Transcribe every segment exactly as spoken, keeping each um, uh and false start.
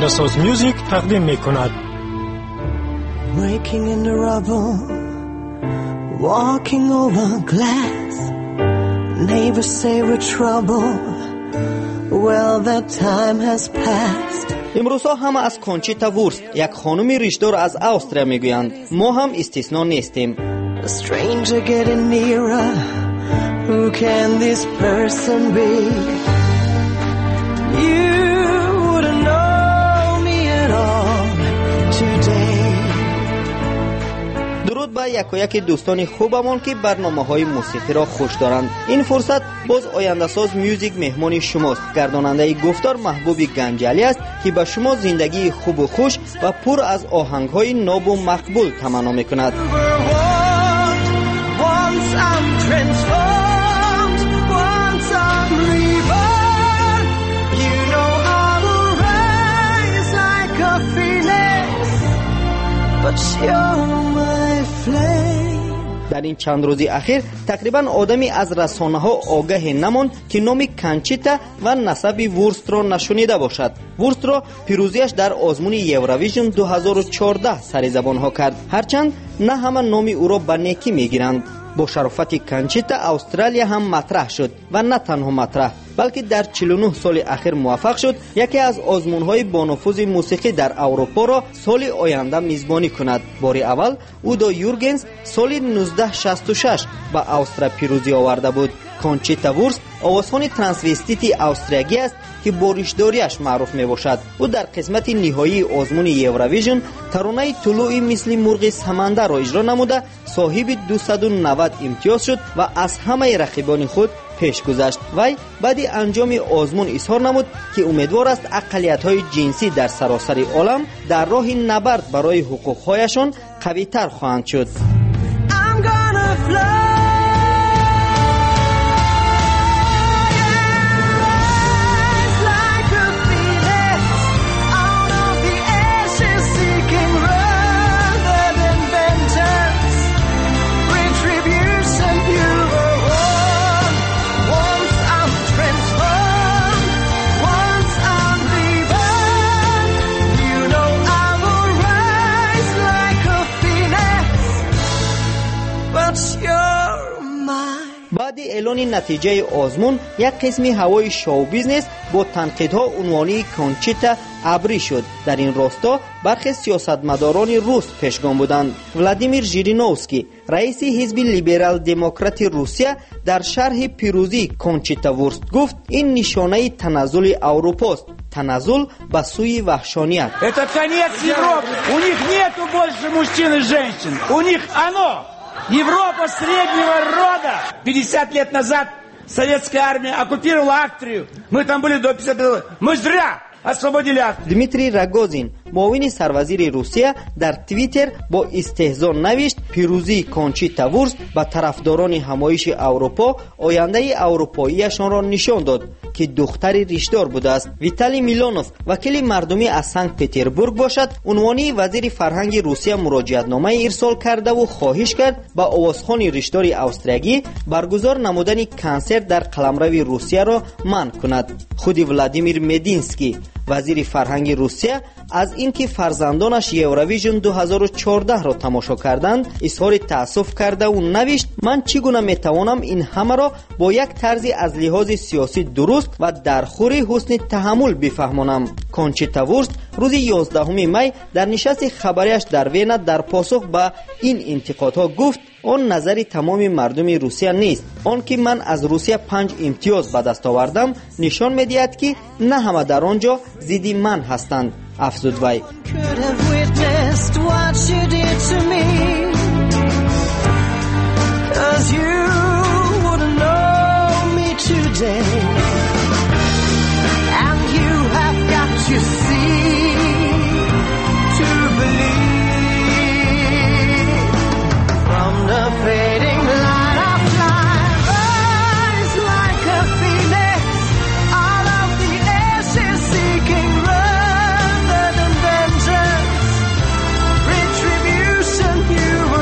آینده ساز میوزیک تقدیم میکند. Waking in the rubble, walking over glass. Neighbors say we're trouble. Well, that time has passed. امروزها همه از کانچیتا وورست، یک خانم ریشدار از استرالیا میگویند. ما هم استثنا نیستیم. A stranger getting nearer. Who can this person be? You wouldn't know me at all today. درود به یکایک دوستان خوبمان که برنامه‌های موسیقی را خوش دارند. این فرصت باز آینده ساز میوزیک مهمان شماست. گرداننده گفتار محبوب گنجالی است که به شما زندگی خوب و خوش و پر از آهنگ‌های ناب و مقبول تمنا می‌کند. در این چند روزی اخیر تقریبا آدمی از رسانه ها آگاه نماند که نام کانچیتا و نسب وورست را نشنیده باشد. وورست را پیروزیش در آزمون یوروویژن دو هزار و چهارده سر زبان ها کرد، هرچند نه همه نام او را به نیکی میگیرند. با شرافت کانچیتا استرالیا هم مطرح شد و نه تنها مطرح بلکه در چهل و نه سال اخیر موفق شد یکی از آزمون‌های با نفوذ موسیقی در اروپا را سال آینده میزبانی کند. بار اول اودو یورگنز سال نوزده شصت و شش به استرالیا پیروزی آورده بود. کانچیتا وورست آوازخوان ترانسوستیت استرالیایی است که با ریشداریش معروف می باشد. او در قسمت نهایی آزمون یوروویژن ترانه طلوعی مثل مرغ سمندر را اجرا نموده صاحب دویست و نود امتیاز شد و از همه رقیبان خود پیش گذشت. وی بعد انجام آزمون اظهار نمود که امیدوار است اقلیت‌های جنسی در سراسر عالم در راه نبرد برای حقوق‌هایشان قوی‌تر خواهند شد. بعد اعلان نتیجه آزمون یک قسمی هوای شو بیزنس با تنقیدها عنوانی کانچیتا ابری شد. در این راستا برخی سیاستمداران روس پیشگام بودند. ولادیمیر ژیرینوفسکی رئیس حزب لیبرال دموکرات روسیه در شرح پیروزی کانچیتا وورست گفت این نشانه تنزل اروپاست، تنزل به سوی وحشانیت. Это конец Европы. У них нету больше мужчин и женщин. У них оно Европа среднего рода. пятьдесят лет назад советская армия оккупировала Австрию. Мы там были до пятьдесят лет. Мы зря освободили Австрию. دمیتری راگوزین معاون سروزیر روسیه در توییتر با استهزا نوشت پیروزی کانچیتا وورست به طرفداران همایش اروپا آینده اروپاییشان را نشان داد که دختر ریشدار بوده است. ویتالی میلونوف وکیل مردمی از سنت پترزبورگ باشد عنوانی وزیر فرهنگ روسیه مراجعتنامه ارسال کرده و خواهش کرد با آوازخوان ریشدار استرالیایی برگزار نمودن کنسرت در قلمرو روسیه را منع کند. خود ولادیمیر مدینسکی وزیر فرهنگ روسیه از اینکه فرزندانش یوروویژن دو هزار و چهارده را تماشا کردند اظهار تأسف کرده و نوشت من چگونه میتوانم این همه را با یک طرز از لحاظ سیاسی درست و در خور حسن تحمل بفهمانم. کانچیتا وورست روز یازدهم می در نشست خبریش در وین در پاسخ به این انتقادها گفت آن نظر تمام مردم روسیه نیست. آن که من از روسیه پنج امتیاز به دست آوردم نشان می‌دهد که نه همه در آنجا ضد من هستند. افزود وی. You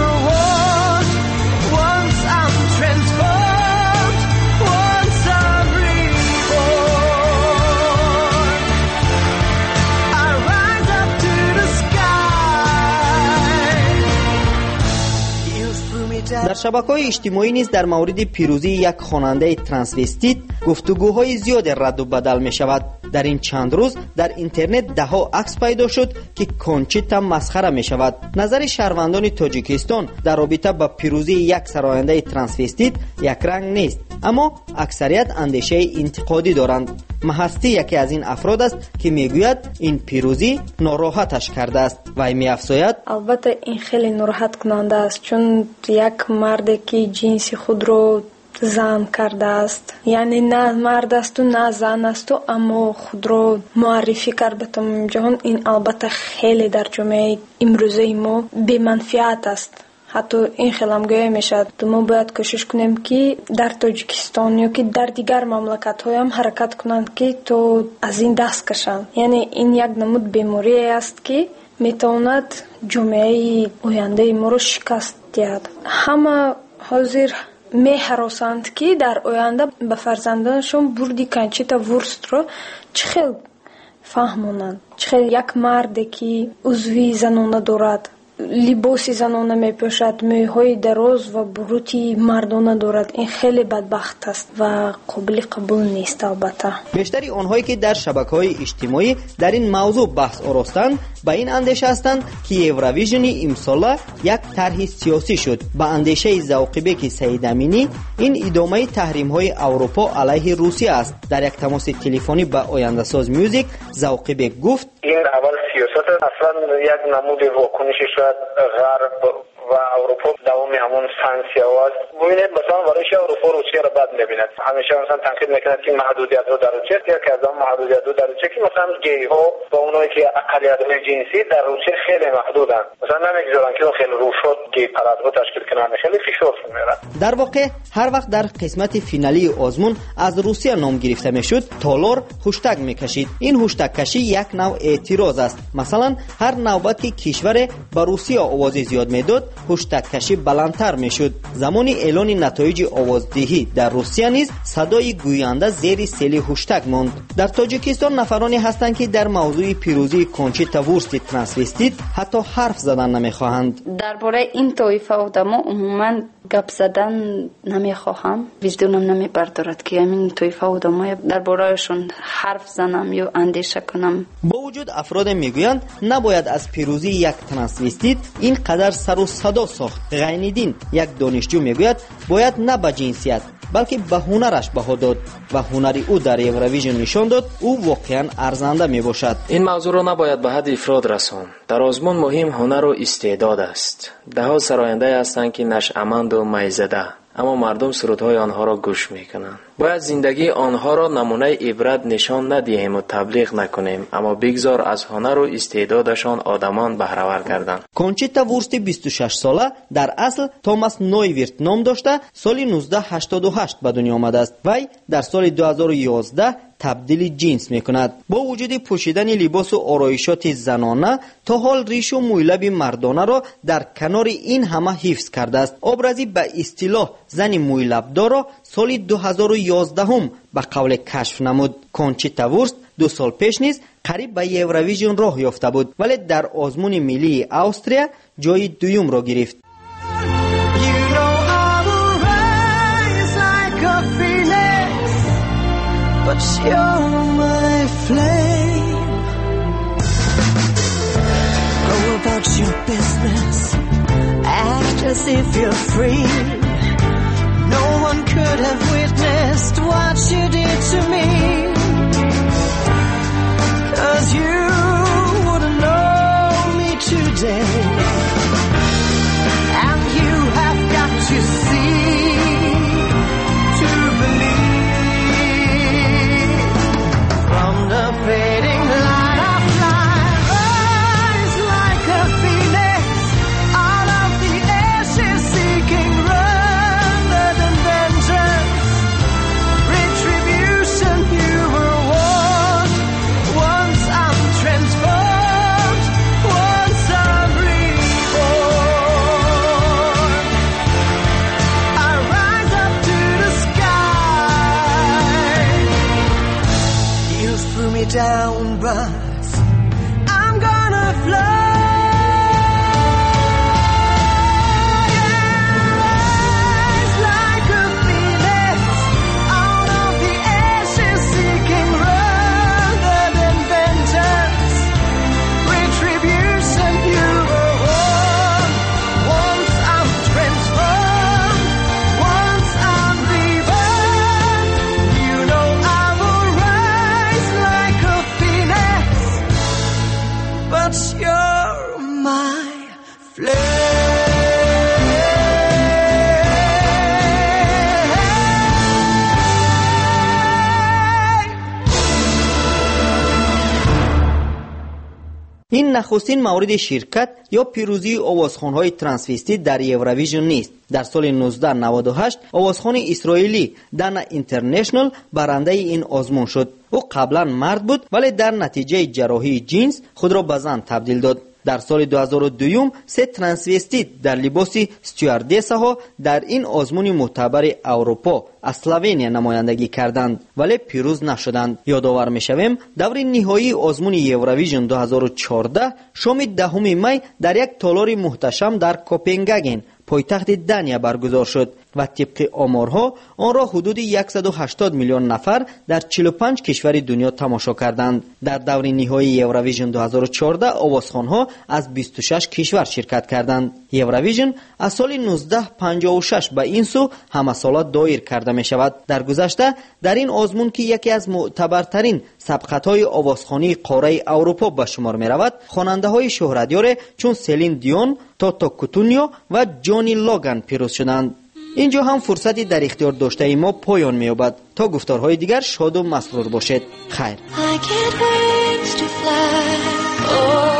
در شبکه‌های اجتماعی نیز در مورد پیروزی یک خواننده ترانسوستیت گفتگوهای زیاد رد و بدل می شود. در این چند روز در اینترنت ده ها عکس پیدا شد که کنچیتا مسخره می شود. نظر شهروندان تاجیکستان در رابطه با پیروزی یک سراینده ترانسوستیت یک رنگ نیست، اما اکثریت اندیشه انتقادی دارند. محستی یکی از این افراد است که میگوید این پیروزی ناراحتش کرده است و می‌افزاید البته این خیلی ناراحت کننده است، چون یک مرد که جنس خود رو زن کرده است، یعنی نه مرد است و نه زن است و اما خود رو معرفی کرد به تمام جهان. این البته خیلی در جامعه امروزه ما بی منفعت است. حتی این خیلی هم گویا میشد ما باید کوشش کنیم که در تاجیکستان یا که در دیگر مملکت های هم حرکت کنند که تو از این دست کشند. یعنی این یک نمود بیماری است که میتواند جامعه آینده ما رو شکست دهد. همه حاضر می هراسند که در آینده به فرزندانشون بردی کنچیتا وورست رو چه خیلی فهمونند، چه خیلی یک مرد که عضوی زنانه دارد، لباسی زنانه می پوشد، موهای دراز و بروتی مردانه دارد. این خیلی بدبخت است و قابل قبول نیست. البته بیشتری آنهایی که در شبکه‌های اجتماعی در این موضوع بحث آراستند با این اندیشه هستند که یوروویژن امسال یک طرح سیاسی شد. با اندیشه ذوقی بک سعید امینی این ادامه تحریم‌های اروپا علیه روسیه است. در یک تماس تلفنی با آینده ساز میوزیک ذوقی بک گفت این اول سیاست اصلا یک نمود واکنش شاید غرب و اروپا دوام همون سانکسیا است. ببینید مثلا برای اروپا روسیه را بد می‌بیند، همیشه مثلا تنقید می‌کند که محدودیت رو در روسیه که از اون محدودیت رو در روسیه که مثلا گی ها و اونایی که اقلیت‌های جنسی در روسیه خیلی محدودن، مثلا نمی‌گذارن که خیلی روشات گی پرد رو تشکیل کنن، خیلی فشار می‌آورد. در واقع هر وقت در قسمت فینالی آزمون از روسیه نام گرفته میشد تالار هشتگ میکشید. این هشتگ کشی یک نوع اعتراض است. مثلا هر نوبت که کشور به روسیه آواز زیاد میداد هشتگ کشی بلندتر میشد. زمان اعلان نتایج آوازدهی در روسیه نیز صدای گوینده زیر سیل هشتگ ماند. در تاجیکستان نفرانی هستند که در موضوع پیروزی کنچیتا وورست ترانسوستیت حتی حرف زدن نمیخواهند. درباره این طایفه آدما عموما گپ زدن نمیخواهم، وجدانم نمیبردارد که همین طایفه آدمای دربارهشون حرف زنم یا اندیشه کنم. با وجود افراد میگویند نباید از پیروزی یک ترانسوستیت این قدر سر و صدا ساخت. غین‌الدین یک دانشجو میگوید باید نه به جنسیت بلکه به هنرش بها داد و هنری او در یوروویژن نشان داد او واقعا ارزنده می باشد. این موضوع را نباید به حد افراد رساند. در آزمون مهم هنر و استعداد است. ده ها سراینده هستند که نشأمند و میزده، اما مردم سرودهای آنها را گوش میکنند. باید زندگی آنها را نمونه عبرت نشان ندهیم و تبلیغ نکنیم، اما بگذار از هنر و استعدادشان آدمان بهره‌ور گردند. کنچیتا وورست بیست و شش ساله در اصل توماس نویورت نام داشته سال نوزده هشتاد و هشت به دنیا آمده است. وی در سال دو هزار و یازده تبدیل جنس میکند. با وجود پوشیدن لباس و آرایشات زنانه تا حال ریش و مویلب مردانه را در کنار این همه حفظ کرده است. ابرزی به اصطلاح زن مویلبدار را سال دو هزار و یازده هم به قول کشف نمود. کنچیتا وورست دو سال پیش نیز قریب به یوروویژن راه یافته بود، ولی در آزمون ملی استریا جای دوم را گرفت. But you're my flame. Go about your business, act as if you're free. No one could have witnessed what you did to me, 'cause you wouldn't know me today. And you have got to see to believe. The fading light of life, rise like a phoenix out of the ashes, seeking rather than vengeance, retribution you were won. Once I'm transformed, once I'm reborn, I rise up to the sky. You threw me down, but I'm gonna fly. این نخستین مورد شرکت یا پیروزی آوازخوان‌های ترانسوستیت در یوروویژن نیست. در سال نوزده نود و هشت آوازخوان اسرائیلی دانا اینترنشنال برنده این آزمون شد. او قبلا مرد بود ولی در نتیجه جراحی جنس خود را به زن تبدیل داد. در سال دو هزار و دو سه ترانسوستیت در لباس استیواردسه ها در این آزمون معتبر اروپا از اسلوونیا نمایندگی کردند ولی پیروز نشدند. یادآور می‌شویم دور نهایی آزمون یوروویژن دو هزار و چهارده شام دهم می در یک تالار محتشم در کوپنهاگن پایتخت دانیا برگزار شد و طبق آمارها آن را حدود صد و هشتاد میلیون نفر در چهل و پنج کشور دنیا تماشا کردند. در دور نهایی یوروویژن دو هزار و چهارده آوازخوان‌ها از بیست و شش کشور شرکت کردند. یوروویژن از سال نوزده پنجاه و شش به این سو همه ساله دایر کرده می شود. در گذشته در این آزمون که یکی از معتبرترین سبقت‌های آوازخوانی قاره اروپا به شمار می رود، خواننده‌های شهرتیار چون سلین دیون، توتو کوتونیو و جانی لوگان پیروز شدند. اینجا هم فرصتی در اختیار داشته ما پایان می یابد. تا گفتارهای دیگر شاد و مسرور باشید. خیر.